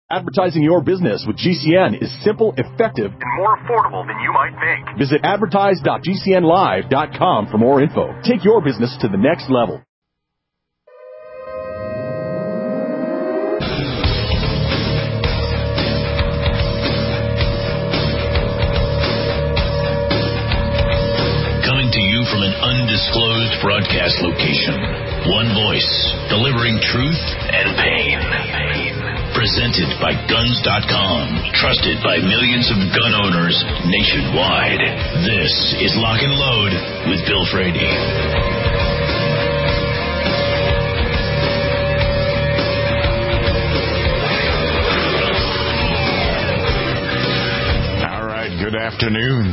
Advertising your business with GCN is simple, effective, and more affordable than you might think. Visit advertise.gcnlive.com for more info. Take your business to the next level. Coming to you from an undisclosed broadcast location. One voice, delivering truth and pain. Presented by Guns.com. Trusted by millions of gun owners nationwide. This is Lock and Load with Bill Frady. All right, good afternoon.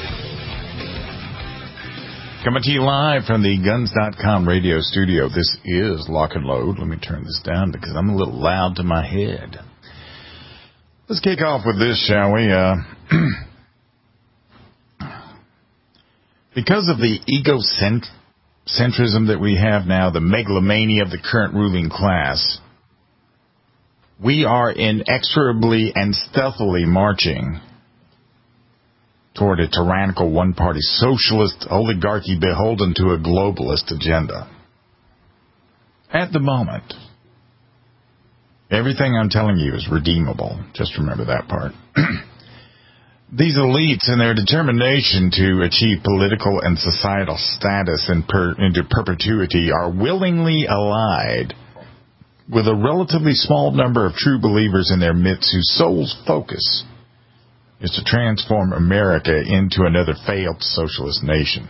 Coming to you live from the Guns.com radio studio. This is Lock and Load. Let me turn this down because I'm a little loud to my head. Let's kick off with this, shall we? Because of the egocentrism that we have now, the megalomania of the current ruling class, we are inexorably and stealthily marching toward a tyrannical one-party socialist oligarchy beholden to a globalist agenda. At the moment, everything I'm telling you is redeemable. Just remember that part. These elites, in their determination to achieve political and societal status into perpetuity, are willingly allied with a relatively small number of true believers in their midst whose soul's focus is to transform America into another failed socialist nation.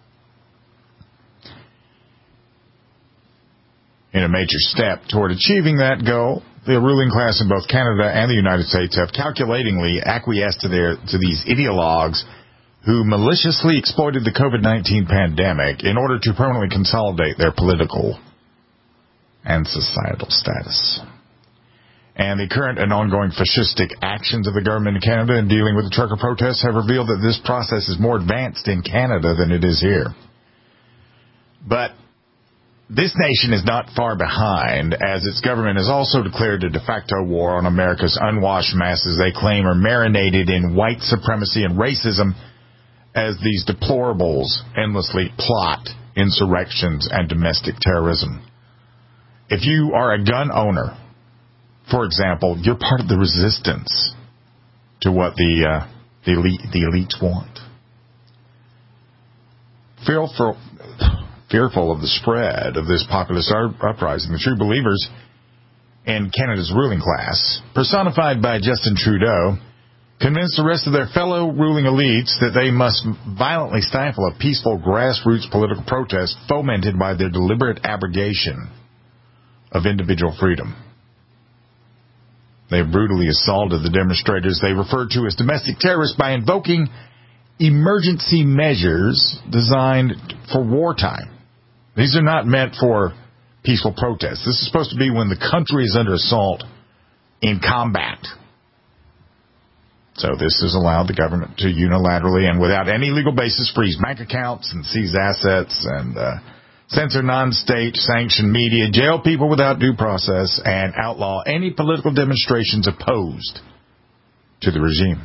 In a major step toward achieving that goal, the ruling class in both Canada and the United States have calculatingly acquiesced to these ideologues who maliciously exploited the COVID-19 pandemic in order to permanently consolidate their political and societal status. And the current and ongoing fascistic actions of the government in Canada in dealing with the trucker protests have revealed that this process is more advanced in Canada than it is here. But this nation is not far behind, as its government has also declared a de facto war on America's unwashed masses they claim are marinated in white supremacy and racism as these deplorables endlessly plot insurrections and domestic terrorism. If you are a gun owner, for example, you're part of the resistance to what the elites want. Fearful of the spread of this populist uprising, the true believers in Canada's ruling class, personified by Justin Trudeau, convinced the rest of their fellow ruling elites that they must violently stifle a peaceful grassroots political protest fomented by their deliberate abrogation of individual freedom. They brutally assaulted the demonstrators they referred to as domestic terrorists by invoking emergency measures designed for wartime. These are not meant for peaceful protests. This is supposed to be when the country is under assault in combat. So this has allowed the government to unilaterally and without any legal basis freeze bank accounts and seize assets and censor non-state sanctioned media, jail people without due process, and outlaw any political demonstrations opposed to the regime.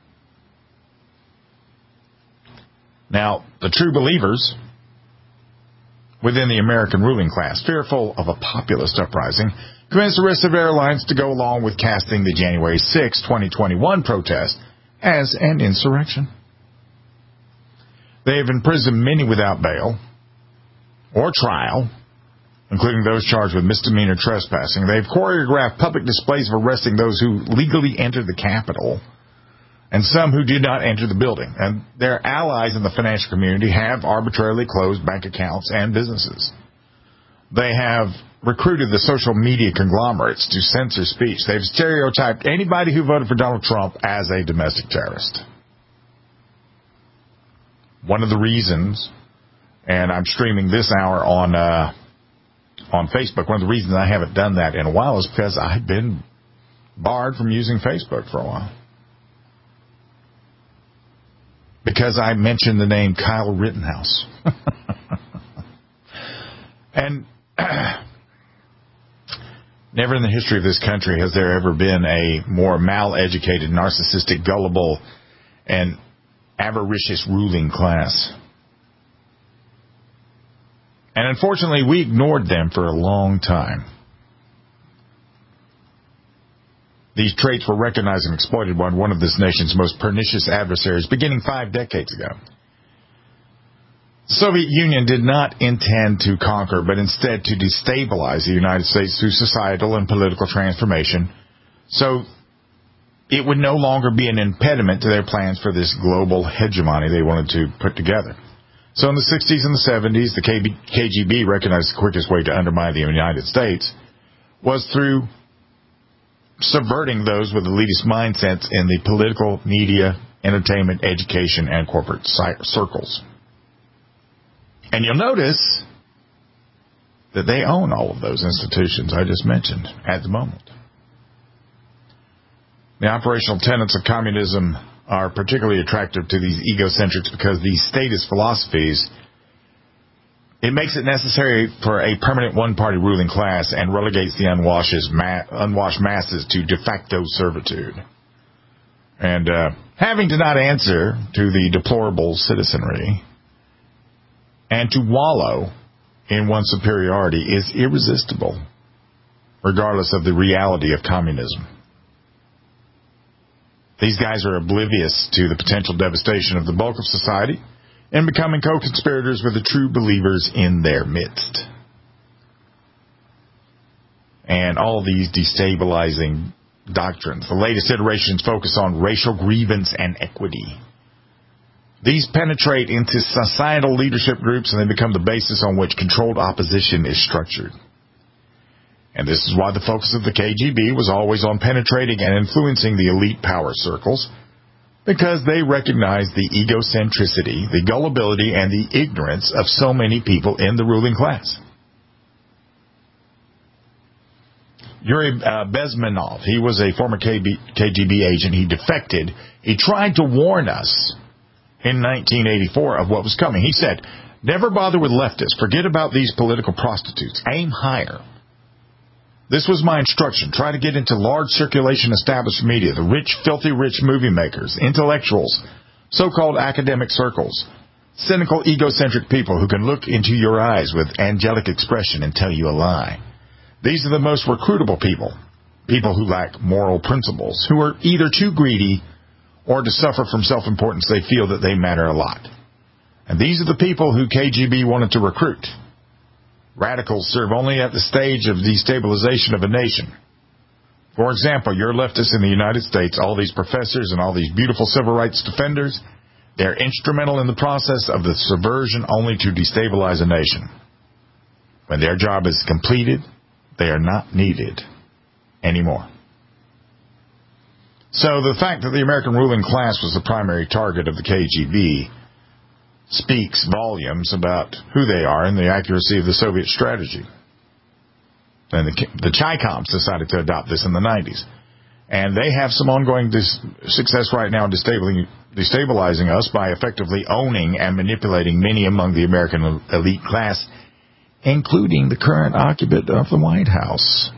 Now, the true believers within the American ruling class, fearful of a populist uprising, convinced the rest of airlines to go along with casting the January 6, 2021 protest as an insurrection. They have imprisoned many without bail or trial, including those charged with misdemeanor trespassing. They've choreographed public displays of arresting those who legally entered the Capitol and some who did not enter the building. And their allies in the financial community have arbitrarily closed bank accounts and businesses. They have recruited the social media conglomerates to censor speech. They've stereotyped anybody who voted for Donald Trump as a domestic terrorist. One of the reasons, and I'm streaming this hour on Facebook, one of the reasons I haven't done that in a while is because I've been barred from using Facebook for a while. Because I mentioned the name Kyle Rittenhouse. Never in the history of this country has there ever been a more mal-educated, narcissistic, gullible, and avaricious ruling class. And unfortunately, we ignored them for a long time. These traits were recognized and exploited by one of this nation's most pernicious adversaries beginning 5 decades ago. The Soviet Union did not intend to conquer, but instead to destabilize the United States through societal and political transformation, so it would no longer be an impediment to their plans for this global hegemony they wanted to put together. So in the 60s and the 70s, the KGB recognized the quickest way to undermine the United States was through subverting those with elitist mindsets in the political, media, entertainment, education, and corporate circles. And you'll notice that they own all of those institutions I just mentioned at the moment. The operational tenets of communism are particularly attractive to these egocentrics because these statist philosophies, it makes it necessary for a permanent one-party ruling class and relegates the unwashed masses to de facto servitude. And having to not answer to the deplorable citizenry and to wallow in one's superiority is irresistible, regardless of the reality of communism. These guys are oblivious to the potential devastation of the bulk of society and becoming co-conspirators with the true believers in their midst. And all these destabilizing doctrines, the latest iterations focus on racial grievance and equity. These penetrate into societal leadership groups and they become the basis on which controlled opposition is structured. And this is why the focus of the KGB was always on penetrating and influencing the elite power circles, because they recognized the egocentricity, the gullibility, and the ignorance of so many people in the ruling class. Yuri Bezmenov, he was a former KGB agent. He defected. He tried to warn us in 1984 of what was coming. He said, "Never bother with leftists. Forget about these political prostitutes. Aim higher." This was my instruction. Try to get into large circulation established media, the rich, filthy rich movie makers, intellectuals, so-called academic circles, cynical, egocentric people who can look into your eyes with angelic expression and tell you a lie. These are the most recruitable people, people who lack moral principles, who are either too greedy or to suffer from self-importance they feel that they matter a lot. And these are the people who KGB wanted to recruit. Radicals serve only at the stage of destabilization of a nation. For example, your leftists in the United States, all these professors and all these beautiful civil rights defenders, they're instrumental in the process of the subversion only to destabilize a nation. When their job is completed, they are not needed anymore. So the fact that the American ruling class was the primary target of the KGB speaks volumes about who they are and the accuracy of the Soviet strategy. And the Chi-Coms decided to adopt this in the 90s. And they have some ongoing success right now in destabilizing us by effectively owning and manipulating many among the American elite class, including the current occupant of the White House.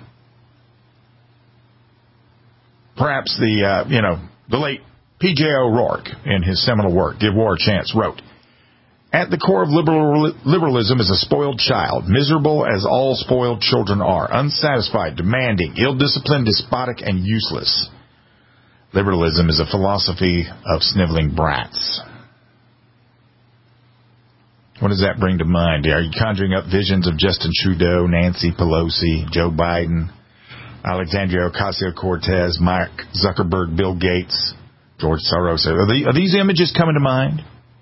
Perhaps the late P.J. O'Rourke, in his seminal work, Give War a Chance, wrote, "At the core of liberalism is a spoiled child, miserable as all spoiled children are, unsatisfied, demanding, ill-disciplined, despotic, and useless. Liberalism is a philosophy of sniveling brats." What does that bring to mind? Are you conjuring up visions of Justin Trudeau, Nancy Pelosi, Joe Biden, Alexandria Ocasio-Cortez, Mark Zuckerberg, Bill Gates, George Soros? Are these images coming to mind?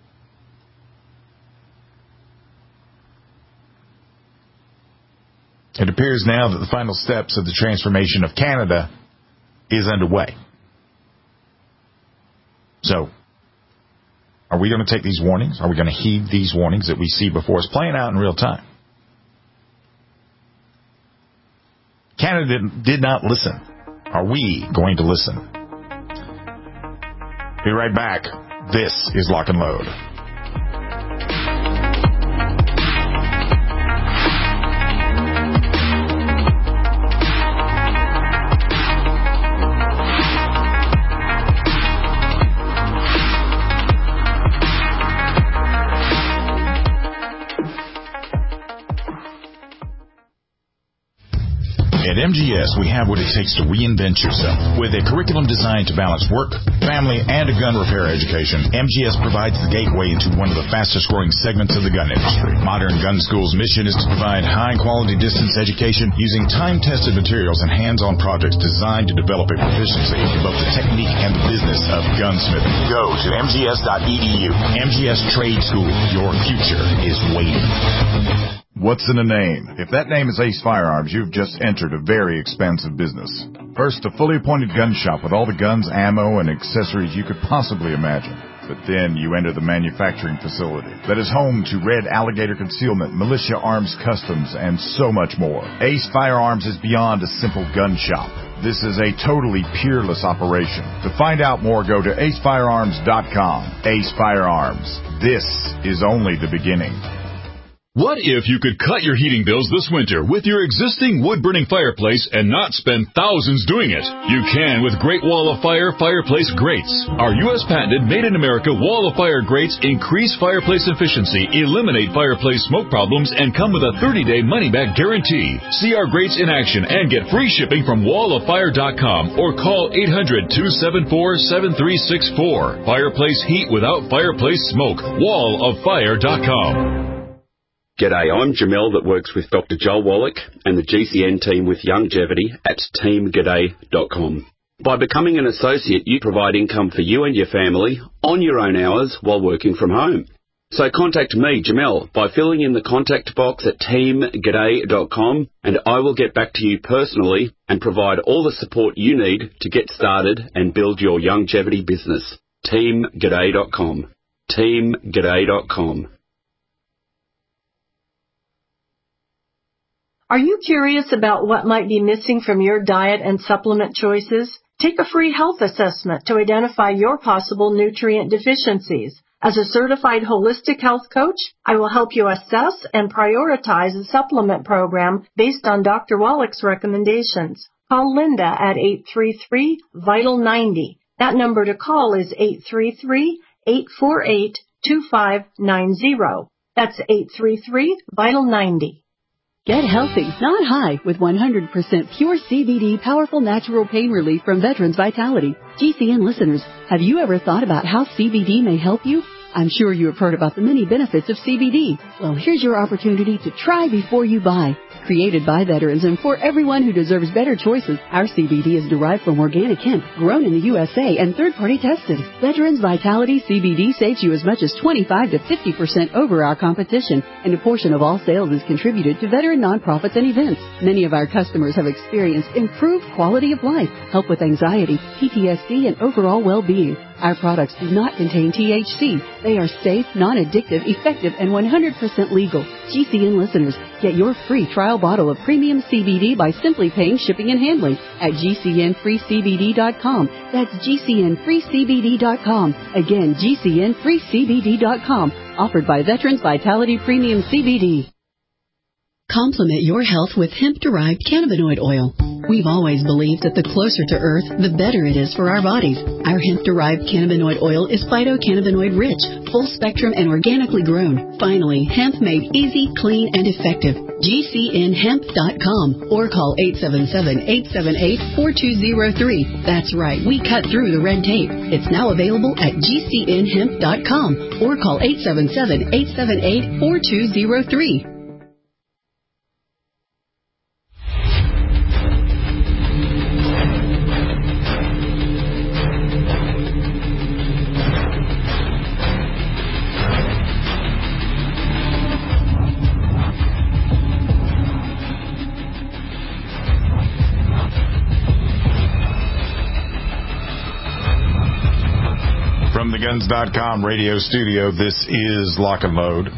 It appears now that the final steps of the transformation of Canada is underway. So, are we going to take these warnings? Are we going to heed these warnings that we see before us playing out in real time? Canada did not listen. Are we going to listen? Be right back. This is Lock and Load. MGS, we have what it takes to reinvent yourself. With a curriculum designed to balance work, family, and a gun repair education, MGS provides the gateway into one of the fastest-growing segments of the gun industry. Modern Gun School's mission is to provide high-quality distance education using time-tested materials and hands-on projects designed to develop a proficiency in both the technique and the business of gunsmithing. Go to mgs.edu. MGS Trade School. Your future is waiting. What's in a name? If that name is Ace Firearms, you've just entered a very expansive business. First, a fully appointed gun shop with all the guns, ammo, and accessories you could possibly imagine. But then you enter the manufacturing facility that is home to Red Alligator Concealment, Militia Arms Customs, and so much more. Ace Firearms is beyond a simple gun shop. This is a totally peerless operation. To find out more, go to acefirearms.com. Ace Firearms. This is only the beginning. What if you could cut your heating bills this winter with your existing wood-burning fireplace and not spend thousands doing it? You can with Great Wall of Fire fireplace grates. Our U.S. patented made-in-America Wall of Fire grates increase fireplace efficiency, eliminate fireplace smoke problems, and come with a 30-day money-back guarantee. See our grates in action and get free shipping from walloffire.com or call 800-274-7364. Fireplace heat without fireplace smoke. walloffire.com. G'day, I'm Jamel that works with Dr. Joel Wallach and the GCN team with Longevity at teamg'day.com. By becoming an associate, you provide income for you and your family on your own hours while working from home. So contact me, Jamel, by filling in the contact box at teamg'day.com, and I will get back to you personally and provide all the support you need to get started and build your longevity business. teamg'day.com. teamg'day.com. Are you curious about what might be missing from your diet and supplement choices? Take a free health assessment to identify your possible nutrient deficiencies. As a certified holistic health coach, I will help you assess and prioritize a supplement program based on Dr. Wallach's recommendations. Call Linda at 833-VITAL-90. That number to call is 833-848-2590. That's 833-VITAL-90. Get healthy, not high, with 100% pure CBD powerful natural pain relief from Veterans Vitality. GCN listeners, have you ever thought about how CBD may help you? I'm sure you have heard about the many benefits of CBD. Well, here's your opportunity to try before you buy. Created by veterans and for everyone who deserves better choices, our CBD is derived from organic hemp, grown in the USA and third-party tested. Veterans Vitality CBD saves you as much as 25 to 50% over our competition, and a portion of all sales is contributed to veteran nonprofits and events. Many of our customers have experienced improved quality of life, help with anxiety, PTSD, and overall well-being. Our products do not contain THC. They are safe, non-addictive, effective, and 100% legal. GCN listeners, get your free trial bottle of premium CBD by simply paying shipping and handling at GCNFreeCBD.com. That's GCNFreeCBD.com. Again, GCNFreeCBD.com. Offered by Veterans Vitality Premium CBD. Complement your health with hemp-derived cannabinoid oil. We've always believed that the closer to Earth, the better it is for our bodies. Our hemp-derived cannabinoid oil is phytocannabinoid-rich, full-spectrum, and organically grown. Finally, hemp made easy, clean, and effective. GCNHemp.com or call 877-878-4203. That's right, we cut through the red tape. It's now available at GCNHemp.com or call 877-878-4203. From the Guns.com radio studio, this is Lock and Load.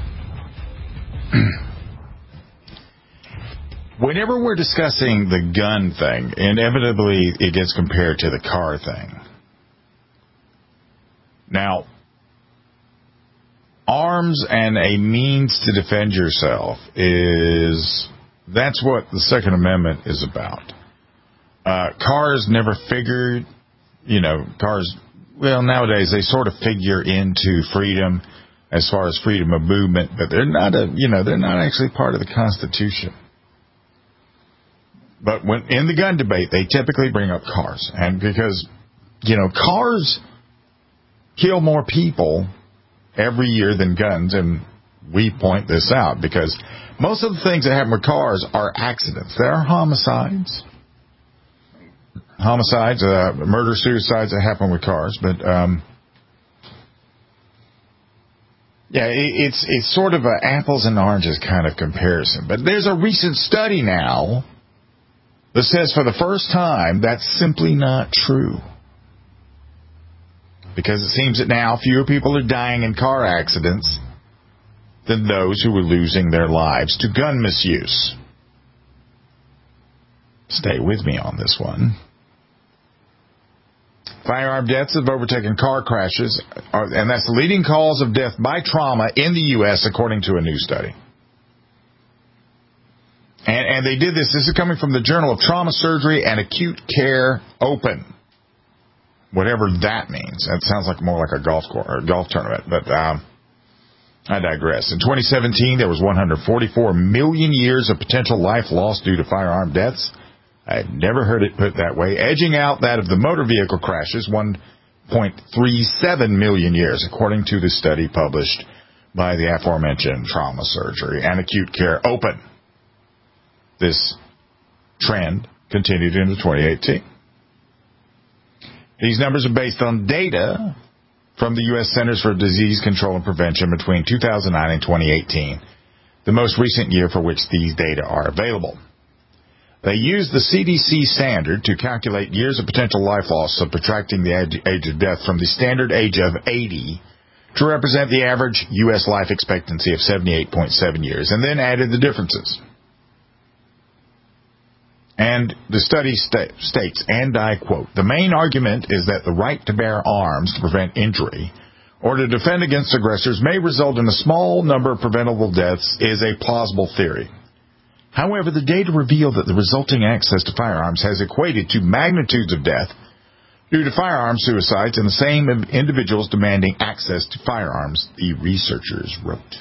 Whenever we're discussing the gun thing, inevitably it gets compared to the car thing. Now, arms and a means to defend yourself that's what the Second Amendment is about. Cars never figured, cars... Well, nowadays they sort of figure into freedom as far as freedom of movement, but they're not they're not actually part of the Constitution. But when in the gun debate, they typically bring up cars. And because, cars kill more people every year than guns, and we point this out because most of the things that happen with cars are accidents. There are homicides, murder, suicides that happen with cars, but it's sort of an apples and oranges kind of comparison. But there's a recent study now that says for the first time that's simply not true. Because it seems that now fewer people are dying in car accidents than those who were losing their lives to gun misuse. Stay with me on this one. Firearm deaths have overtaken car crashes, and that's the leading cause of death by trauma in the U.S., according to a new study. And they did this. This is coming from the Journal of Trauma Surgery and Acute Care Open. Whatever that means. That sounds like more like a golf tournament, but I digress. In 2017, there was 144 million years of potential life lost due to firearm deaths. I had never heard it put that way, edging out that of the motor vehicle crashes, 1.37 million years, according to the study published by the aforementioned Trauma Surgery and Acute Care Open. This trend continued into 2018. These numbers are based on data from the U.S. Centers for Disease Control and Prevention between 2009 and 2018, the most recent year for which these data are available. They use the CDC standard to calculate years of potential life loss, subtracting the age of death from the standard age of 80 to represent the average U.S. life expectancy of 78.7 years, and then added the differences. And the study states, and I quote, "The main argument is that the right to bear arms to prevent injury or to defend against aggressors may result in a small number of preventable deaths is a plausible theory. However, the data reveal that the resulting access to firearms has equated to magnitudes of death due to firearm suicides in the same individuals demanding access to firearms," the researchers wrote.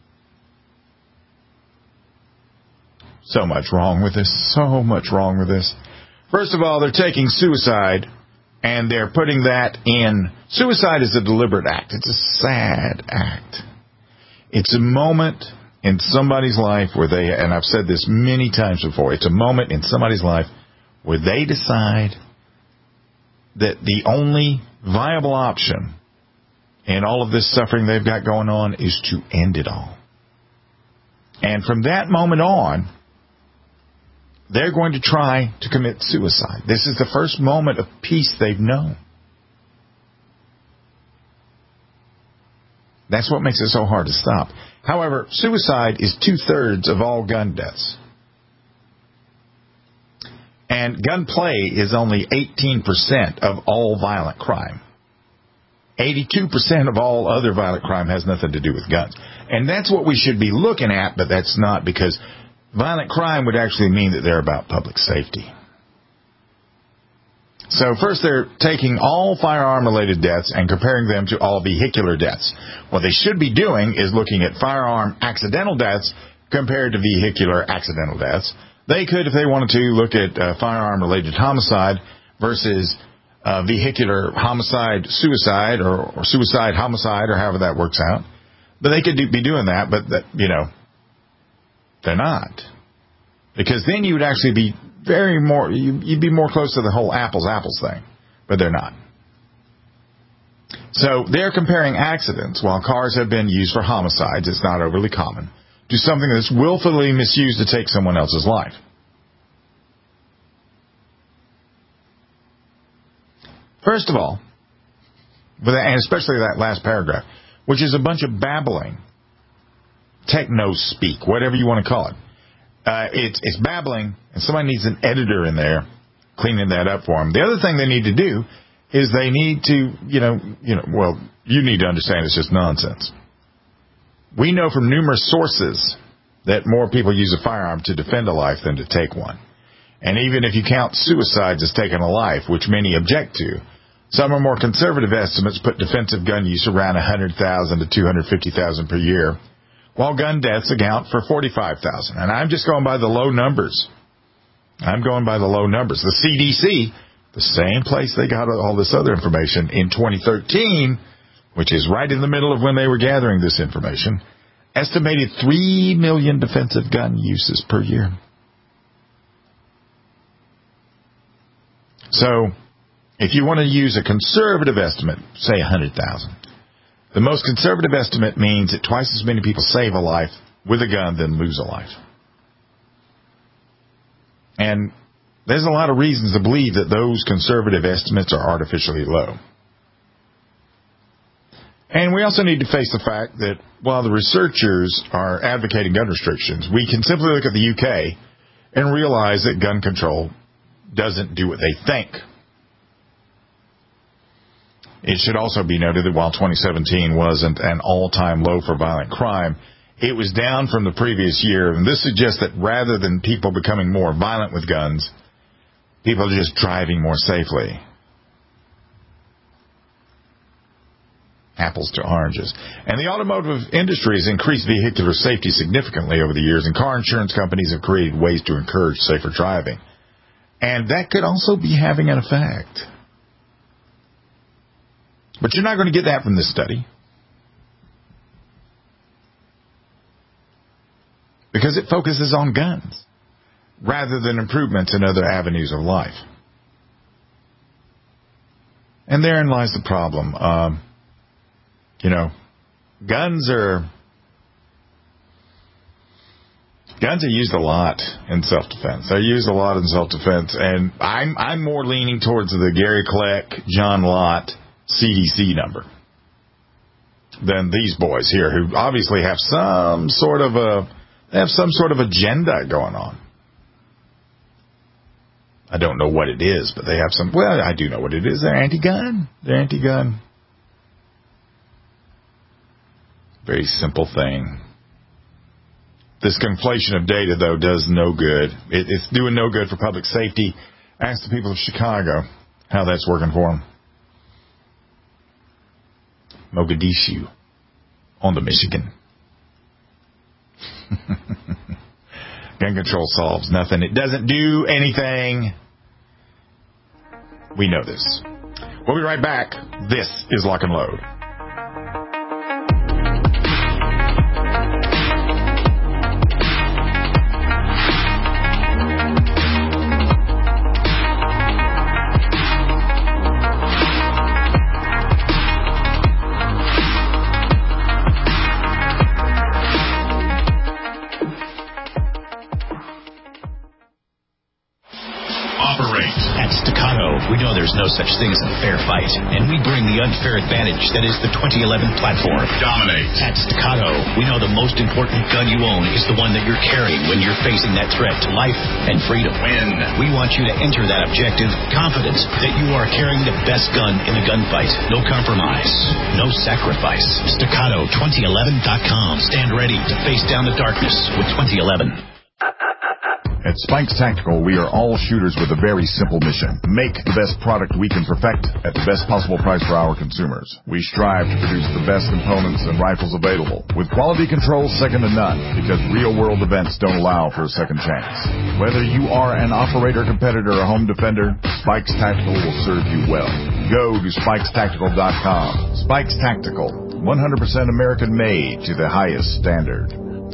So much wrong with this. So much wrong with this. First of all, they're taking suicide and they're putting that in. Suicide is a deliberate act. It's a sad act. It's a moment in somebody's life where they, and I've said this many times before, it's a moment in somebody's life where they decide that the only viable option in all of this suffering they've got going on is to end it all. And from that moment on, they're going to try to commit suicide. This is the first moment of peace they've known. That's what makes it so hard to stop. However, suicide is 2/3 of all gun deaths. And gunplay is only 18% of all violent crime. 82% of all other violent crime has nothing to do with guns. And that's what we should be looking at, but that's not, because violent crime would actually mean that they're about public safety. So first they're taking all firearm-related deaths and comparing them to all vehicular deaths. What they should be doing is looking at firearm accidental deaths compared to vehicular accidental deaths. They could, if they wanted to, look at firearm-related homicide versus vehicular homicide-suicide or suicide-homicide, or however that works out. But they could be doing that, but they're not. Because then you would actually be you'd be more close to the whole apples thing. But they're not. So they're comparing accidents, while cars have been used for homicides, it's not overly common, to something that's willfully misused to take someone else's life. First of all, and especially that last paragraph, which is a bunch of babbling, techno-speak, whatever you want to call it. It's babbling, and somebody needs an editor in there cleaning that up for them. The other thing they need to do is they need to, you need to understand it's just nonsense. We know from numerous sources that more people use a firearm to defend a life than to take one. And even if you count suicides as taking a life, which many object to, some are more conservative estimates put defensive gun use around 100,000 to 250,000 per year, while gun deaths account for 45,000. And I'm just going by the low numbers. I'm going by the low numbers. The CDC, the same place they got all this other information in 2013, which is right in the middle of when they were gathering this information, estimated 3 million defensive gun uses per year. So, if you want to use a conservative estimate, say 100,000, the most conservative estimate means that twice as many people save a life with a gun than lose a life. And there's a lot of reasons to believe that those conservative estimates are artificially low. And we also need to face the fact that while the researchers are advocating gun restrictions, we can simply look at the UK and realize that gun control doesn't do what they think. It should also be noted that while 2017 wasn't an all-time low for violent crime, it was down from the previous year, and this suggests that rather than people becoming more violent with guns, people are just driving more safely. Apples to oranges. And the automotive industry has increased vehicular safety significantly over the years, and car insurance companies have created ways to encourage safer driving. And that could also be having an effect. But you're not going to get that from this study, because it focuses on guns rather than improvements in other avenues of life. And therein lies the problem. Guns are used a lot in self-defense. They're used a lot in self-defense, and I'm more leaning towards the Gary Kleck, John Lott CDC number than these boys here, who obviously have some sort of agenda going on. I don't know what it is, but they have some. Well, I do know what it is. They're anti-gun. Very simple thing. This conflation of data, though, does no good. It's doing no good for public safety. Ask the people of Chicago how that's working for them. Mogadishu on the Michigan. Gun control solves nothing. It doesn't do anything. We know this. We'll be right back. This is Lock and Load. We know there's no such thing as a fair fight, and we bring the unfair advantage that is the 2011 platform. Dominate. At Staccato, we know the most important gun you own is the one that you're carrying when you're facing that threat to life and freedom. Win. We want you to enter that objective confident that you are carrying the best gun in the gunfight. No compromise. No sacrifice. Staccato2011.com. Stand ready to face down the darkness with 2011. At Spikes Tactical, we are all shooters with a very simple mission. Make the best product we can perfect at the best possible price for our consumers. We strive to produce the best components and rifles available, with quality control second to none, because real-world events don't allow for a second chance. Whether you are an operator, competitor, or home defender, Spikes Tactical will serve you well. Go to SpikesTactical.com. Spikes Tactical, 100% American-made to the highest standard.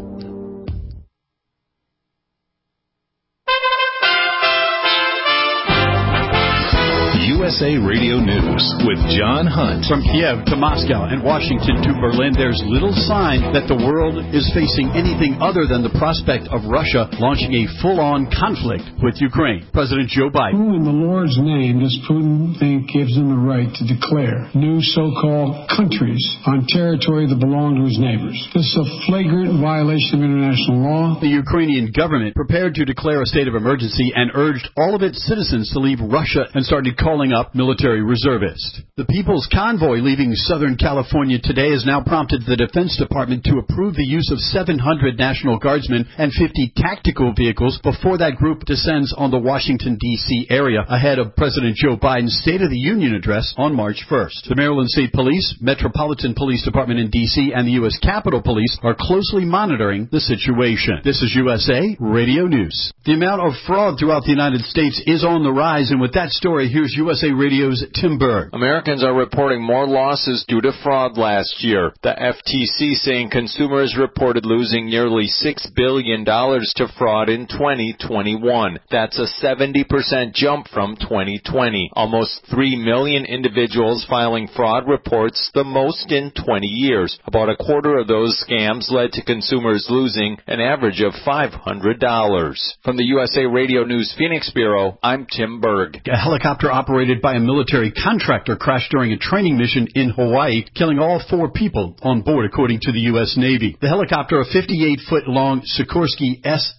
USA Radio News with John Hunt. From Kiev to Moscow and Washington to Berlin, there's little sign that the world is facing anything other than the prospect of Russia launching a full-on conflict with Ukraine. President Joe Biden. Who in the Lord's name does Putin think gives him the right to declare new so-called countries on territory that belong to his neighbors? This is a flagrant violation of international law. The Ukrainian government prepared to declare a state of emergency and urged all of its citizens to leave Russia and started calling up up military reservist. The People's Convoy leaving Southern California today has now prompted the Defense Department to approve the use of 700 National Guardsmen and 50 tactical vehicles before that group descends on the Washington, D.C. area ahead of President Joe Biden's State of the Union address on March 1st. The Maryland State Police, Metropolitan Police Department in D.C., and the U.S. Capitol Police are closely monitoring the situation. This is USA Radio News. The amount of fraud throughout the United States is on the rise, and with that story, here's USA Radio's Tim Berg. Americans are reporting more losses due to fraud last year. The FTC saying consumers reported losing nearly $6 billion to fraud in 2021. That's a 70% jump from 2020. Almost 3 million individuals filing fraud reports, the most in 20 years. About a quarter of those scams led to consumers losing an average of $500. From the USA Radio News Phoenix Bureau, I'm Tim Berg. A helicopter operated by a military contractor crashed during a training mission in Hawaii, killing all 4 people on board, according to the U.S. Navy. The helicopter, a 58-foot-long Sikorsky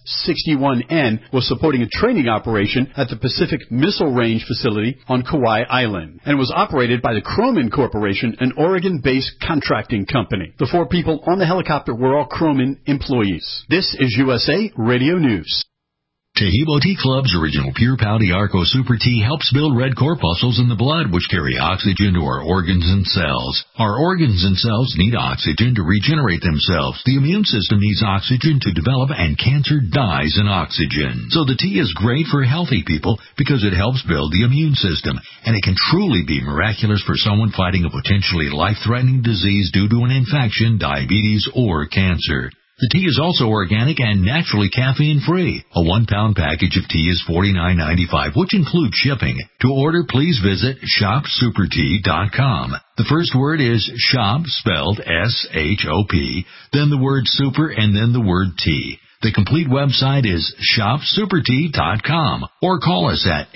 S-61N, was supporting a training operation at the Pacific Missile Range facility on Kauai Island and was operated by the Kroman Corporation, an Oregon-based contracting company. The 4 people on the helicopter were all Kroman employees. This is USA Radio News. Taheebo Tea Club's original Pure Pouty Arco Super Tea helps build red corpuscles in the blood, which carry oxygen to our organs and cells. Our organs and cells need oxygen to regenerate themselves. The immune system needs oxygen to develop, and cancer dies in oxygen. So the tea is great for healthy people because it helps build the immune system, and it can truly be miraculous for someone fighting a potentially life-threatening disease due to an infection, diabetes, or cancer. The tea is also organic and naturally caffeine-free. A 1-pound package of tea is $49.95, which includes shipping. To order, please visit shopsupertea.com. The first word is shop, spelled S-H-O-P, then the word super, and then the word tea. The complete website is shopsupertea.com, or call us at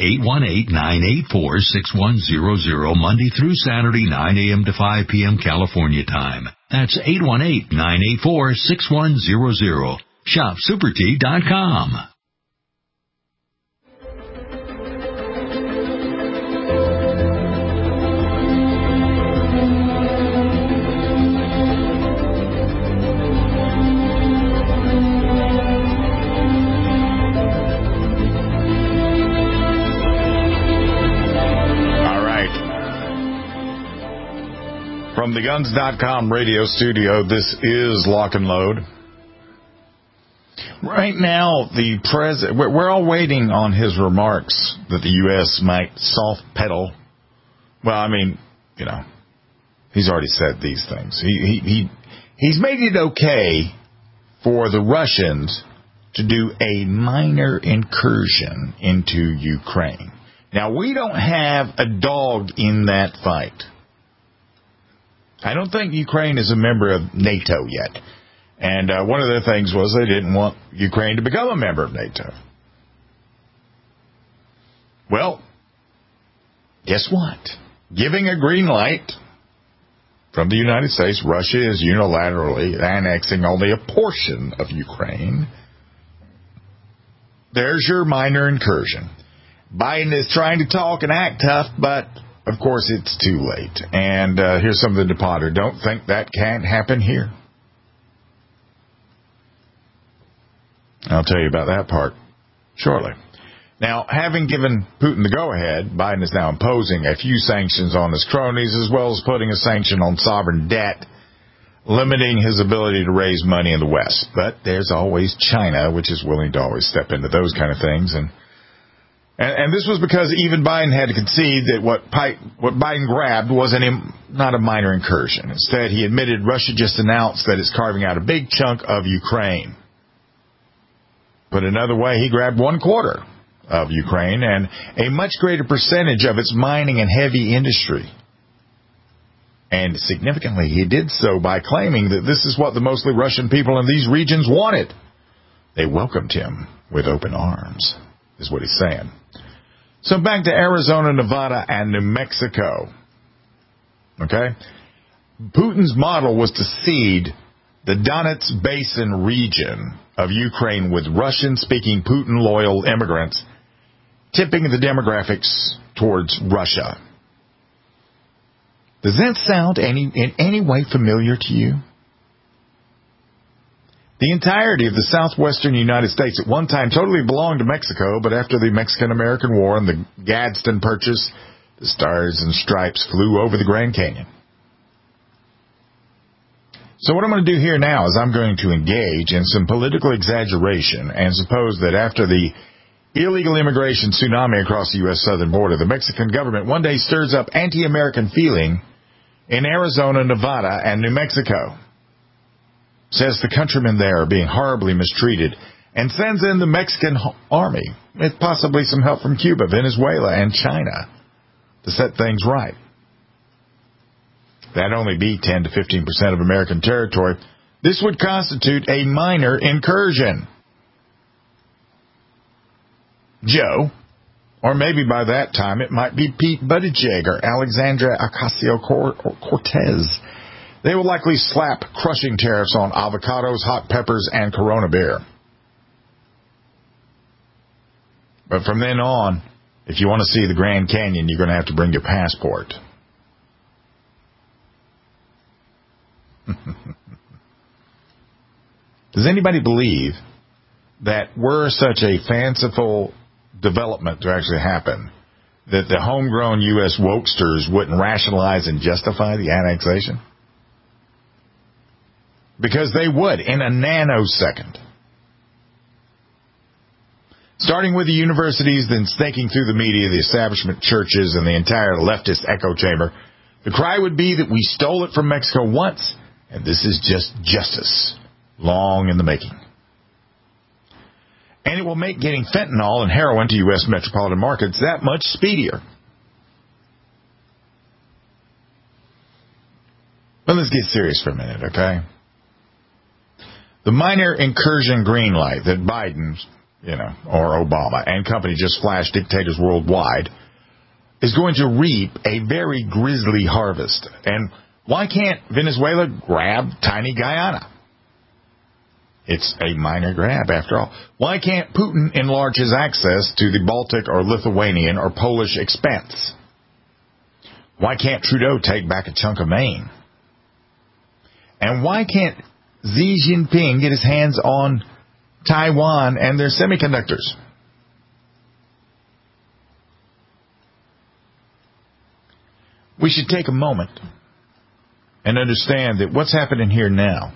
818-984-6100 Monday through Saturday, 9 a.m. to 5 p.m. California time. That's 818-984-6100. shopsupertea.com. From the Guns.com radio studio, this is Lock and Load. Right now, the president, we're all waiting on his remarks that the U.S. might soft pedal. Well, I mean, you know, he's already said these things. He's made it okay for the Russians to do a minor incursion into Ukraine. Now, we don't have a dog in that fight. I don't think Ukraine is a member of NATO yet. And one of their things was they didn't want Ukraine to become a member of NATO. Well, guess what? Giving a green light from the United States, Russia is unilaterally annexing only a portion of Ukraine. There's your minor incursion. Biden is trying to talk and act tough, but of course, it's too late. And here's something to ponder. Don't think that can't happen here. I'll tell you about that part shortly. Now, having given Putin the go-ahead, Biden is now imposing a few sanctions on his cronies, as well as putting a sanction on sovereign debt, limiting his ability to raise money in the West. But there's always China, which is willing to always step into those kind of things. And this was because even Biden had to concede that what Biden grabbed wasn't not a minor incursion. Instead, he admitted Russia just announced that it's carving out a big chunk of Ukraine. Put another way, he grabbed 1/4 of Ukraine and a much greater percentage of its mining and heavy industry. And significantly, he did so by claiming that this is what the mostly Russian people in these regions wanted. They welcomed him with open arms, is what he's saying. So back to Arizona, Nevada, and New Mexico. Okay? Putin's model was to seed the Donetsk Basin region of Ukraine with Russian-speaking Putin-loyal immigrants, tipping the demographics towards Russia. Does that sound in any way familiar to you? The entirety of the southwestern United States at one time totally belonged to Mexico, but after the Mexican-American War and the Gadsden Purchase, the Stars and Stripes flew over the Grand Canyon. So what I'm going to do here now is I'm going to engage in some political exaggeration and suppose that after the illegal immigration tsunami across the U.S. southern border, the Mexican government one day stirs up anti-American feeling in Arizona, Nevada, and New Mexico. Says the countrymen there are being horribly mistreated, and sends in the Mexican army, with possibly some help from Cuba, Venezuela, and China, to set things right. That'd only be 10 to 15% of American territory. This would constitute a minor incursion. Joe, or maybe by that time it might be Pete Buttigieg or Alexandria Ocasio-Cortez. They will likely slap crushing tariffs on avocados, hot peppers, and Corona beer. But from then on, if you want to see the Grand Canyon, you're going to have to bring your passport. Does anybody believe that were such a fanciful development to actually happen, that the homegrown U.S. wokesters wouldn't rationalize and justify the annexation? Because they would in a nanosecond. Starting with the universities, then snaking through the media, the establishment churches, and the entire leftist echo chamber, the cry would be that we stole it from Mexico once, and this is just justice, long in the making. And it will make getting fentanyl and heroin to U.S. metropolitan markets that much speedier. But let's get serious for a minute, okay? The minor incursion green light that Biden, or Obama and company just flashed dictators worldwide is going to reap a very grisly harvest. And why can't Venezuela grab tiny Guyana? It's a minor grab, after all. Why can't Putin enlarge his access to the Baltic or Lithuanian or Polish expense? Why can't Trudeau take back a chunk of Maine? And why can't Xi Jinping get his hands on Taiwan and their semiconductors? We should take a moment and understand that what's happening here now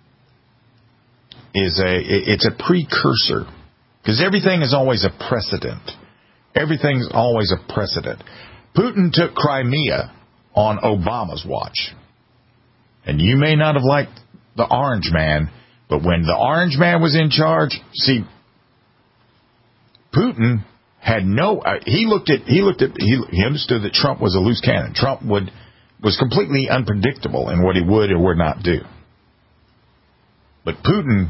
is it's a precursor, because everything is always a precedent. Everything's always a precedent. Putin took Crimea on Obama's watch. And you may not have liked the Orange Man, but when the Orange Man was in charge, see, Putin had he understood that Trump was a loose cannon. Trump was completely unpredictable in what he would or would not do. But Putin,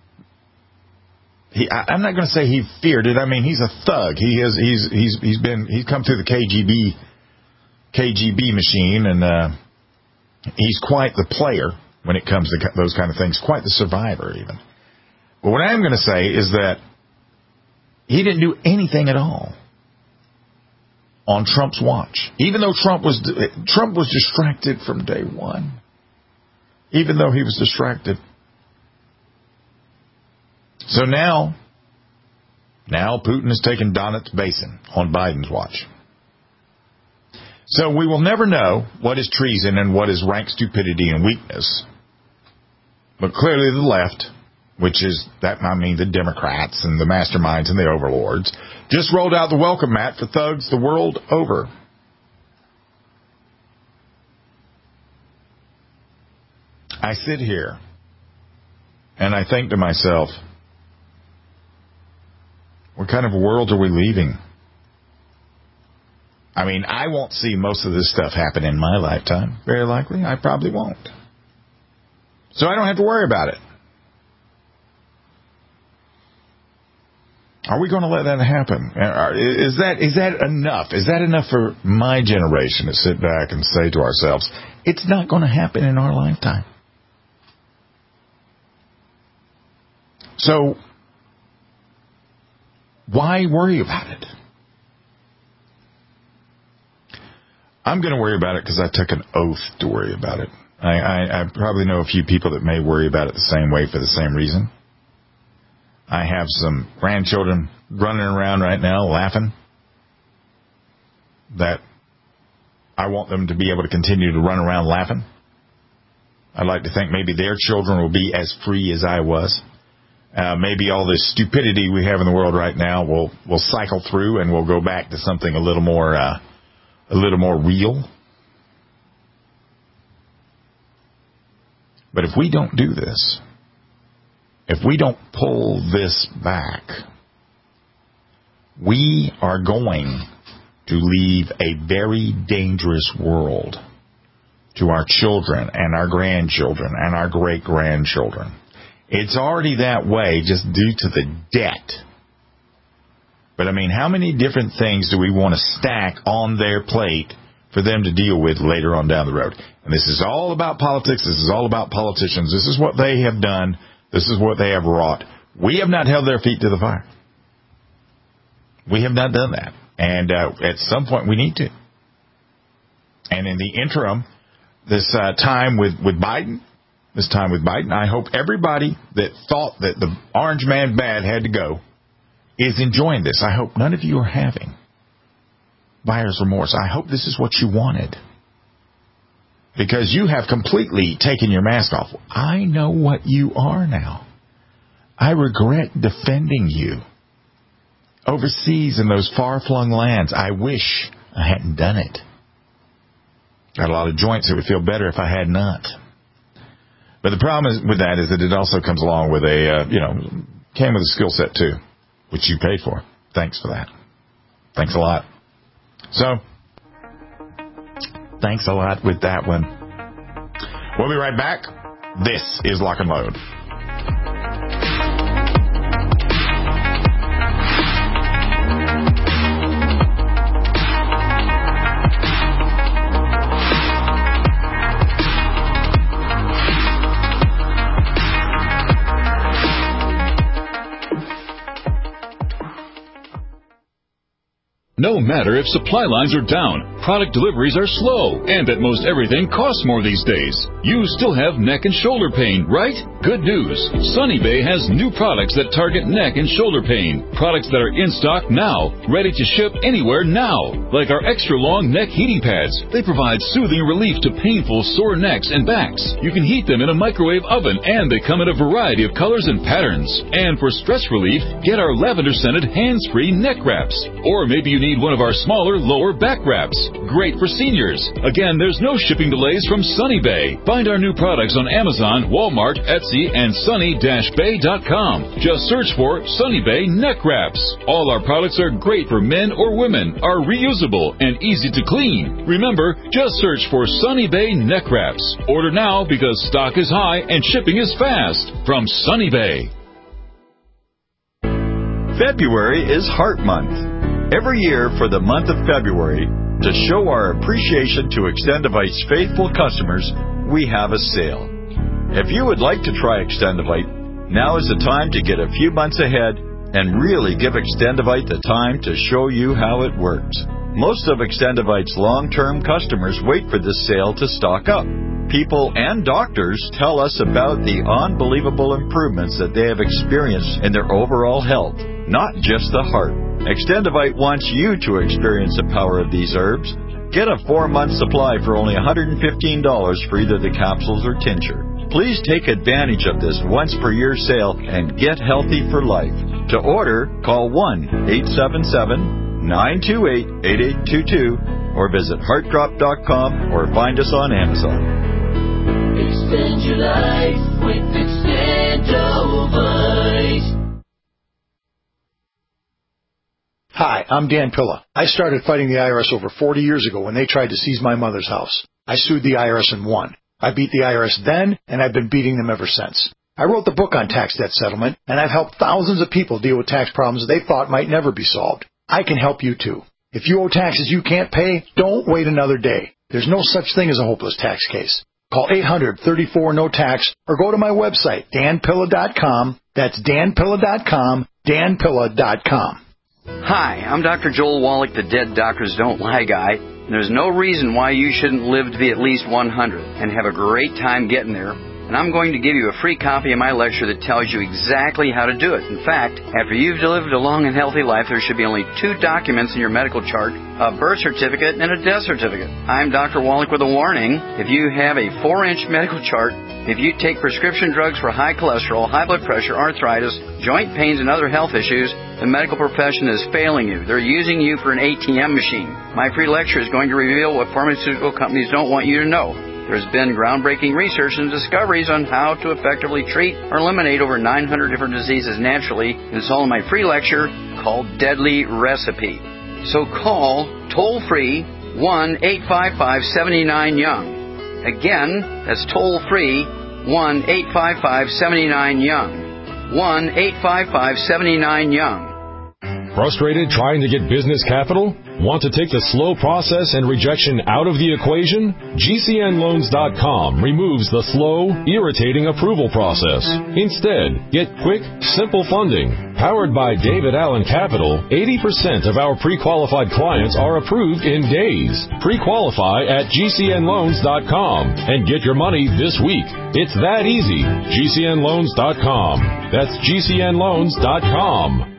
I'm not going to say he feared it. I mean, he's a thug. He's come through the KGB machine, and he's quite the player when it comes to those kind of things, quite the survivor even. But what I'm going to say is that he didn't do anything at all on Trump's watch. Even though Trump was distracted from day one. Even though he was distracted. So now Putin has taken Donetsk Basin on Biden's watch. So we will never know what is treason and what is rank stupidity and weakness. But clearly the left, which is the Democrats and the masterminds and the overlords, just rolled out the welcome mat for thugs the world over. I sit here and I think to myself, what kind of a world are we leaving? I mean, I won't see most of this stuff happen in my lifetime. Very likely, I probably won't. So I don't have to worry about it. Are we going to let that happen? Is that enough? Is that enough for my generation to sit back and say to ourselves, it's not going to happen in our lifetime? So why worry about it? I'm going to worry about it because I took an oath to worry about it. I probably know a few people that may worry about it the same way for the same reason. I have some grandchildren running around right now laughing that I want them to be able to continue to run around laughing. I'd like to think maybe their children will be as free as I was. Maybe all this stupidity we have in the world right now will cycle through and we'll go back to something a little more real. But if we don't do this, if we don't pull this back, we are going to leave a very dangerous world to our children and our grandchildren and our great-grandchildren. It's already that way just due to the debt. But, I mean, how many different things do we want to stack on their plate for them to deal with later on down the road? And this is all about politics. This is all about politicians. This is what they have done. This is what they have wrought. We have not held their feet to the fire. We have not done that. And at some point we need to. And in the interim, this time with Biden, I hope everybody that thought that the orange man bad had to go is enjoying this. I hope none of you are having buyer's remorse. I hope this is what you wanted. Because you have completely taken your mask off. I know what you are now. I regret defending you. Overseas in those far-flung lands, I wish I hadn't done it. Got a lot of joints. It would feel better if I had not. But the problem with that is that it also comes along with came with a skill set too, which you paid for. Thanks for that. Thanks a lot. So, thanks a lot with that one. We'll be right back. This is Lock and Load. No matter if supply lines are down, product deliveries are slow, and that most everything costs more these days, you still have neck and shoulder pain, right? Good news. Sunny Bay has new products that target neck and shoulder pain. Products that are in stock now, ready to ship anywhere now. Like our extra long neck heating pads. They provide soothing relief to painful sore necks and backs. You can heat them in a microwave oven, and they come in a variety of colors and patterns. And for stress relief, get our lavender-scented hands-free neck wraps. Or maybe you need one of our smaller lower back wraps. Great for seniors. Again, there's no shipping delays from Sunny Bay. Find our new products on Amazon, Walmart, Etsy, and sunny-bay.com. Just search for Sunny Bay neck wraps. All our products are great for men or women, are reusable, and easy to clean. Remember, just search for Sunny Bay neck wraps. Order now because stock is high and shipping is fast. From Sunny Bay. February is Heart Month. Every year for the month of February, to show our appreciation to Extendivite's faithful customers, we have a sale. If you would like to try Extendivite, now is the time to get a few months ahead and really give Extendivite the time to show you how it works. Most of Extendivite's long-term customers wait for this sale to stock up. People and doctors tell us about the unbelievable improvements that they have experienced in their overall health, not just the heart. Extendivite wants you to experience the power of these herbs. Get a 4-month supply for only $115 for either the capsules or tincture. Please take advantage of this once-per-year sale and get healthy for life. To order, call 1-877-928-8822 or visit heartdrop.com or find us on Amazon. Extend your life with Extendivite. Hi, I'm Dan Pilla. I started fighting the IRS over 40 years ago when they tried to seize my mother's house. I sued the IRS and won. I beat the IRS then, and I've been beating them ever since. I wrote the book on tax debt settlement, and I've helped thousands of people deal with tax problems they thought might never be solved. I can help you too. If you owe taxes you can't pay, don't wait another day. There's no such thing as a hopeless tax case. Call 800-34-NO-TAX or go to my website, danpilla.com. That's danpilla.com, danpilla.com. Hi, I'm Dr. Joel Wallach, the Dead Doctors Don't Lie guy, There's no reason why you shouldn't live to be at least 100 and have a great time getting there. And I'm going to give you a free copy of my lecture that tells you exactly how to do it. In fact, after you've lived a long and healthy life, there should be only 2 documents in your medical chart, a birth certificate and a death certificate. I'm Dr. Wallach with a warning. If you have a 4-inch medical chart, if you take prescription drugs for high cholesterol, high blood pressure, arthritis, joint pains, and other health issues, the medical profession is failing you. They're using you for an ATM machine. My free lecture is going to reveal what pharmaceutical companies don't want you to know. There's been groundbreaking research and discoveries on how to effectively treat or eliminate over 900 different diseases naturally. It's all in my free lecture called Deadly Recipe. So call toll-free 1-855-79-YOUNG. Again, that's toll-free 1-855-79-YOUNG. 1-855-79-YOUNG. Frustrated trying to get business capital? Want to take the slow process and rejection out of the equation? GCNLoans.com removes the slow, irritating approval process. Instead, get quick, simple funding. Powered by David Allen Capital, 80% of our pre-qualified clients are approved in days. Pre-qualify at GCNLoans.com and get your money this week. It's that easy. GCNLoans.com. That's GCNLoans.com.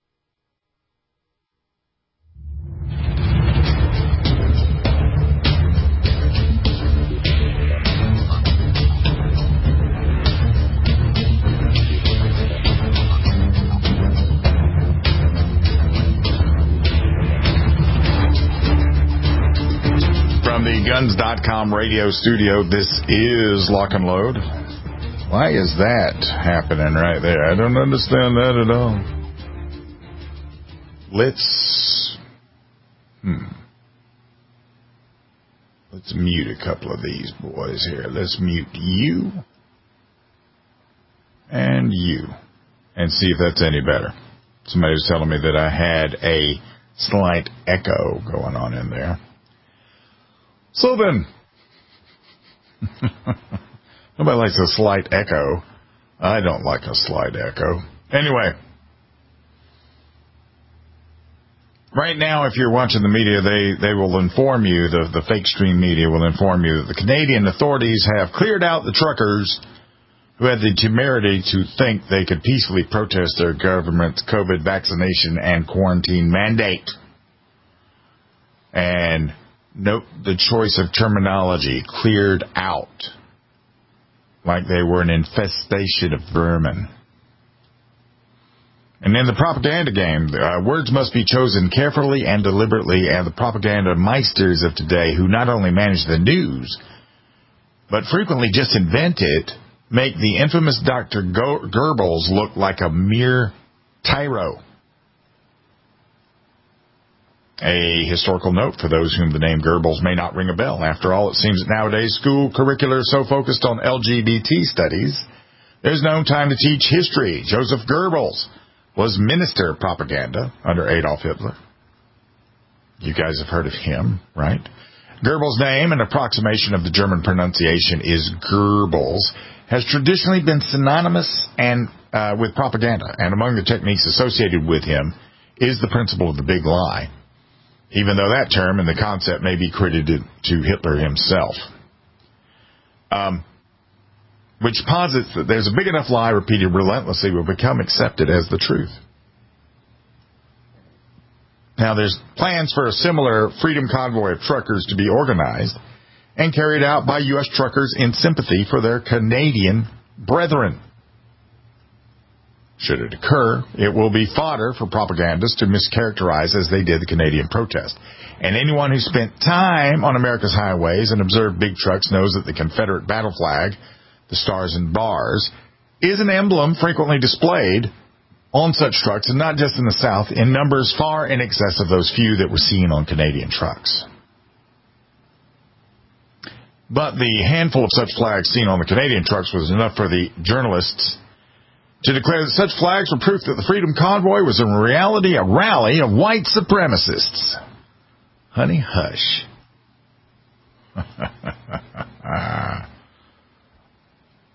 Guns.com radio studio, this is Lock and Load. Why is that happening right there? I don't understand that at all. Let's mute a couple of these boys here. Let's mute you and you and see if that's any better. Somebody was telling me that I had a slight echo going on in there. So then, nobody likes a slight echo. I don't like a slight echo. Anyway, right now, if you're watching the media, they will inform you, the fake stream media will inform you that the Canadian authorities have cleared out the truckers who had the temerity to think they could peacefully protest their government's COVID vaccination and quarantine mandate. And note the choice of terminology, cleared out, like they were an infestation of vermin. And in the propaganda game, words must be chosen carefully and deliberately, and the propaganda meisters of today, who not only manage the news, but frequently just invent it, make the infamous Dr. Goebbels look like a mere tyro. A historical note for those whom the name Goebbels may not ring a bell. After all, it seems that nowadays school curricula are so focused on LGBT studies, there's no time to teach history. Joseph Goebbels was minister of propaganda under Adolf Hitler. You guys have heard of him, right? Goebbels' name, an approximation of the German pronunciation, is Goebbels, has traditionally been synonymous and with propaganda, and among the techniques associated with him is the principle of the big lie, even though that term and the concept may be credited to Hitler himself, which posits that there's a big enough lie repeated relentlessly will become accepted as the truth. Now, there's plans for a similar freedom convoy of truckers to be organized and carried out by U.S. truckers in sympathy for their Canadian brethren. Should it occur, it will be fodder for propagandists to mischaracterize as they did the Canadian protest. And anyone who spent time on America's highways and observed big trucks knows that the Confederate battle flag, the stars and bars, is an emblem frequently displayed on such trucks, and not just in the South, in numbers far in excess of those few that were seen on Canadian trucks. But the handful of such flags seen on the Canadian trucks was enough for the journalists to declare that such flags were proof that the Freedom Convoy was in reality a rally of white supremacists. Honey, hush.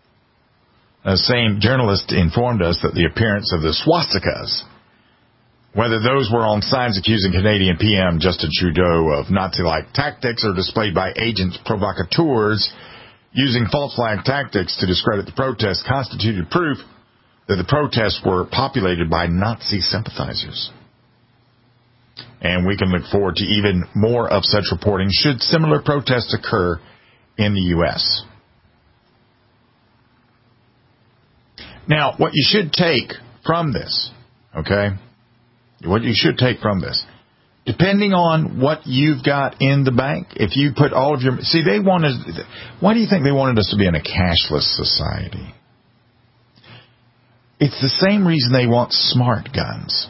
The same journalist informed us that the appearance of the swastikas Whether those were on signs accusing Canadian PM Justin Trudeau of Nazi-like tactics or displayed by agents provocateurs using false flag tactics to discredit the protests constituted proof that the protests were populated by Nazi sympathizers. And we can look forward to even more of such reporting should similar protests occur in the U.S. Now, what you should take from this, okay? What you should take from this, depending on what you've got in the bank, if you put all of your... See, why do you think they wanted us to be in a cashless society? It's the same reason they want smart guns.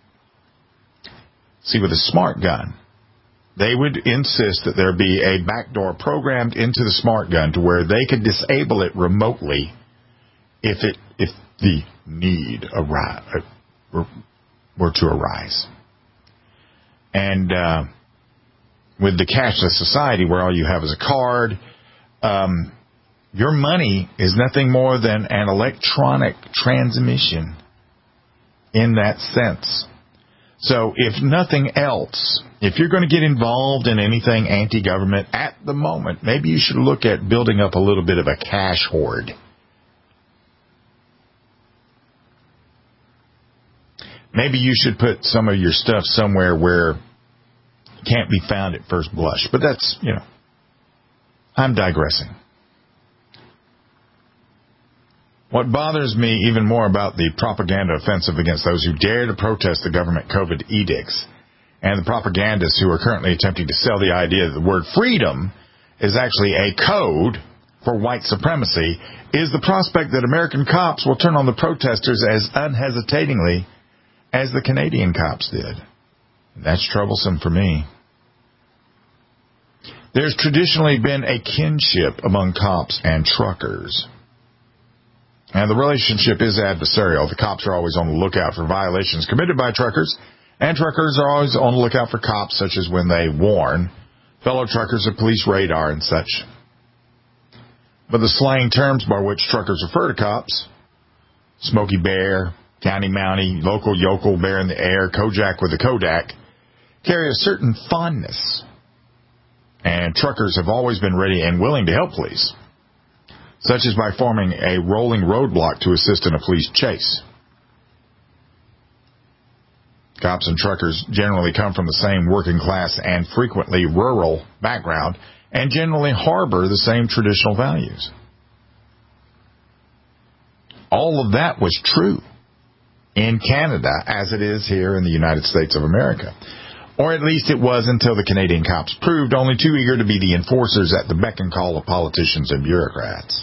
See, with a smart gun, they would insist that there be a backdoor programmed into the smart gun to where they could disable it remotely if the need were to arise. And with the cashless society where all you have is a card, your money is nothing more than an electronic transmission in that sense. So if nothing else, if you're going to get involved in anything anti-government at the moment, maybe you should look at building up a little bit of a cash hoard. Maybe you should put some of your stuff somewhere where it can't be found at first blush. But that's, I'm digressing. What bothers me even more about the propaganda offensive against those who dare to protest the government COVID edicts and the propagandists who are currently attempting to sell the idea that the word freedom is actually a code for white supremacy is the prospect that American cops will turn on the protesters as unhesitatingly as the Canadian cops did. That's troublesome for me. There's traditionally been a kinship among cops and truckers. And the relationship is adversarial. The cops are always on the lookout for violations committed by truckers, and truckers are always on the lookout for cops, such as when they warn fellow truckers of police radar and such. But the slang terms by which truckers refer to cops, Smokey Bear, County Mountie, local yokel, bear in the air, Kojak with the Kodak, carry a certain fondness. And truckers have always been ready and willing to help police, such as by forming a rolling roadblock to assist in a police chase. Cops and truckers generally come from the same working class and frequently rural background and generally harbor the same traditional values. All of that was true in Canada as it is here in the United States of America. Or at least it was until the Canadian cops proved only too eager to be the enforcers at the beck and call of politicians and bureaucrats.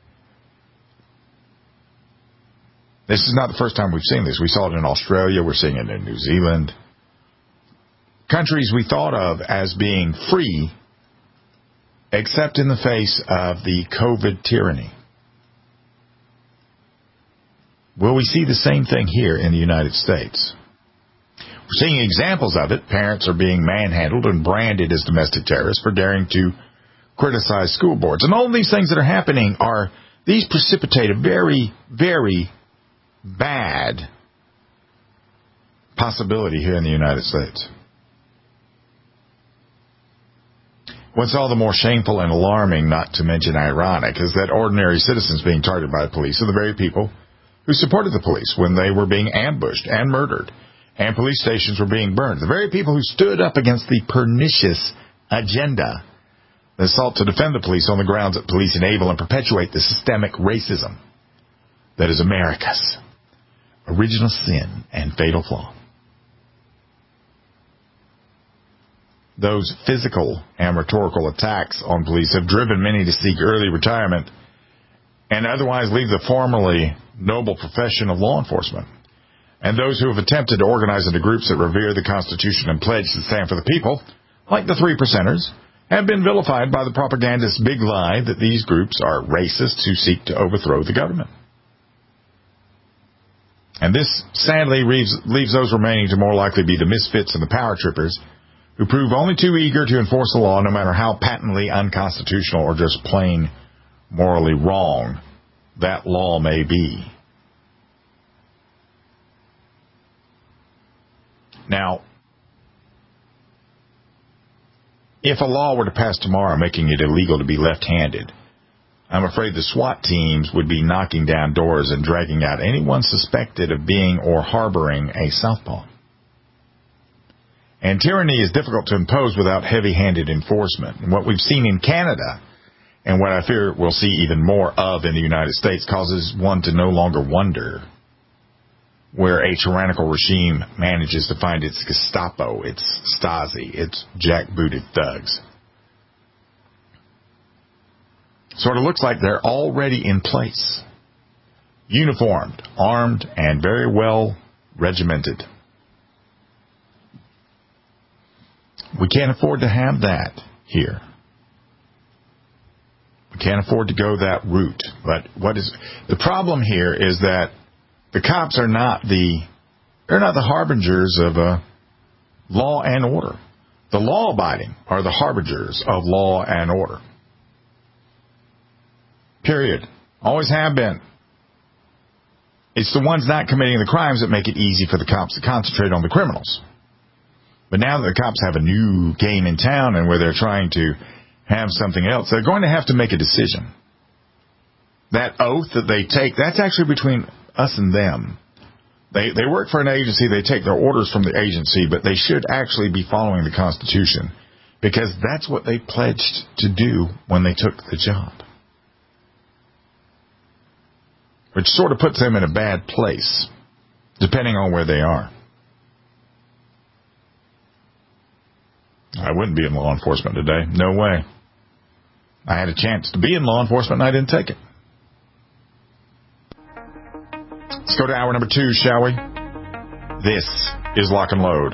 This is not the first time we've seen this. We saw it in Australia. We're seeing it in New Zealand. Countries we thought of as being free, except in the face of the COVID tyranny. Will we see the same thing here in the United States? We're seeing examples of it. Parents are being manhandled and branded as domestic terrorists for daring to criticize school boards. And all these things that are happening these precipitate a very, very bad possibility here in the United States. What's all the more shameful and alarming, not to mention ironic, is that ordinary citizens being targeted by the police are the very people who supported the police when they were being ambushed and murdered, and police stations were being burned. The very people who stood up against the pernicious agenda that sought to defend the police on the grounds that police enable and perpetuate the systemic racism that is America's original sin and fatal flaw. Those physical and rhetorical attacks on police have driven many to seek early retirement and otherwise leave the formerly noble profession of law enforcement. And those who have attempted to organize into groups that revere the Constitution and pledge to stand for the people, like the 3 Percenters, have been vilified by the propagandist's big lie that these groups are racists who seek to overthrow the government. And this, sadly, leaves those remaining to more likely be the misfits and the power trippers who prove only too eager to enforce the law no matter how patently unconstitutional or just plain morally wrong that law may be. Now, if a law were to pass tomorrow making it illegal to be left-handed, I'm afraid the SWAT teams would be knocking down doors and dragging out anyone suspected of being or harboring a southpaw. And tyranny is difficult to impose without heavy-handed enforcement. And what we've seen in Canada, and what I fear we'll see even more of in the United States, causes one to no longer wonder where a tyrannical regime manages to find its Gestapo, its Stasi, its jackbooted thugs. Sort of looks like they're already in place, uniformed, armed, and very well regimented. We can't afford to have that here. We can't afford to go that route. But the problem here is that the cops are not the harbingers of law and order. The law-abiding are the harbingers of law and order. Period. Always have been. It's the ones not committing the crimes that make it easy for the cops to concentrate on the criminals. But now that the cops have a new game in town and where they're trying to have something else, they're going to have to make a decision. That oath that they take, that's actually between us and them. They work for an agency, they take their orders from the agency, but they should actually be following the Constitution because that's what they pledged to do when they took the job. Which sort of puts them in a bad place, depending on where they are. I wouldn't be in law enforcement today. No way. I had a chance to be in law enforcement and I didn't take it. Let's go to hour number 2, shall we? This is Lock and Load.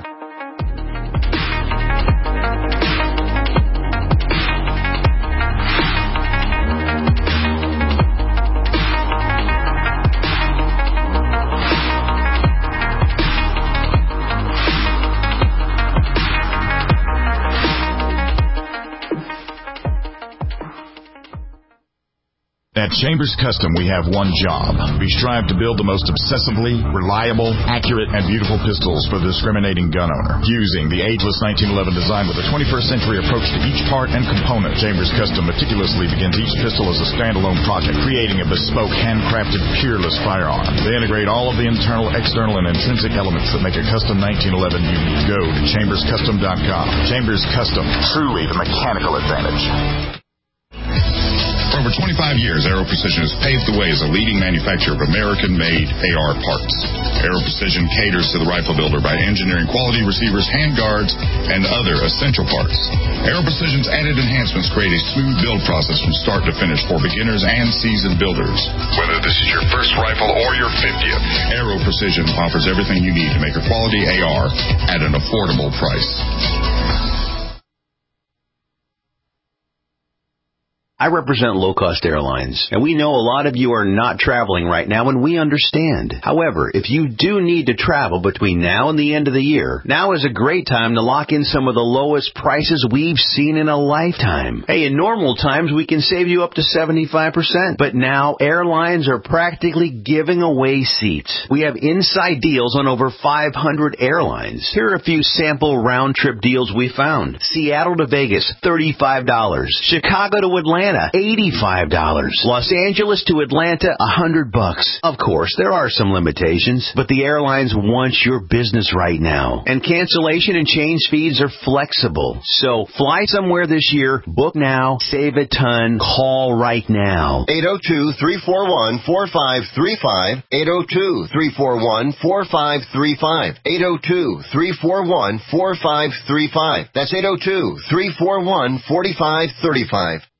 At Chambers Custom, we have one job. We strive to build the most obsessively reliable, accurate, and beautiful pistols for the discriminating gun owner. Using the ageless 1911 design with a 21st century approach to each part and component, Chambers Custom meticulously begins each pistol as a standalone project, creating a bespoke, handcrafted, peerless firearm. They integrate all of the internal, external, and intrinsic elements that make a custom 1911 unique. Go to chamberscustom.com. Chambers Custom, truly the mechanical advantage. For over 25 years, Aero Precision has paved the way as a leading manufacturer of American-made AR parts. Aero Precision caters to the rifle builder by engineering quality receivers, handguards, and other essential parts. Aero Precision's added enhancements create a smooth build process from start to finish for beginners and seasoned builders. Whether this is your first rifle or your 50th, Aero Precision offers everything you need to make a quality AR at an affordable price. I represent Low Cost Airlines, and we know a lot of you are not traveling right now, and we understand. However, if you do need to travel between now and the end of the year, now is a great time to lock in some of the lowest prices we've seen in a lifetime. Hey, in normal times, we can save you up to 75%, but now airlines are practically giving away seats. We have inside deals on over 500 airlines. Here are a few sample round-trip deals we found. Seattle to Vegas, $35. Chicago to Atlanta, $85. Los Angeles to Atlanta, $100. Of course, there are some limitations, but the airlines want your business right now. And cancellation and change fees are flexible. So fly somewhere this year, book now, save a ton, call right now. 802-341-4535. 802-341-4535. 802-341-4535. That's 802-341-4535.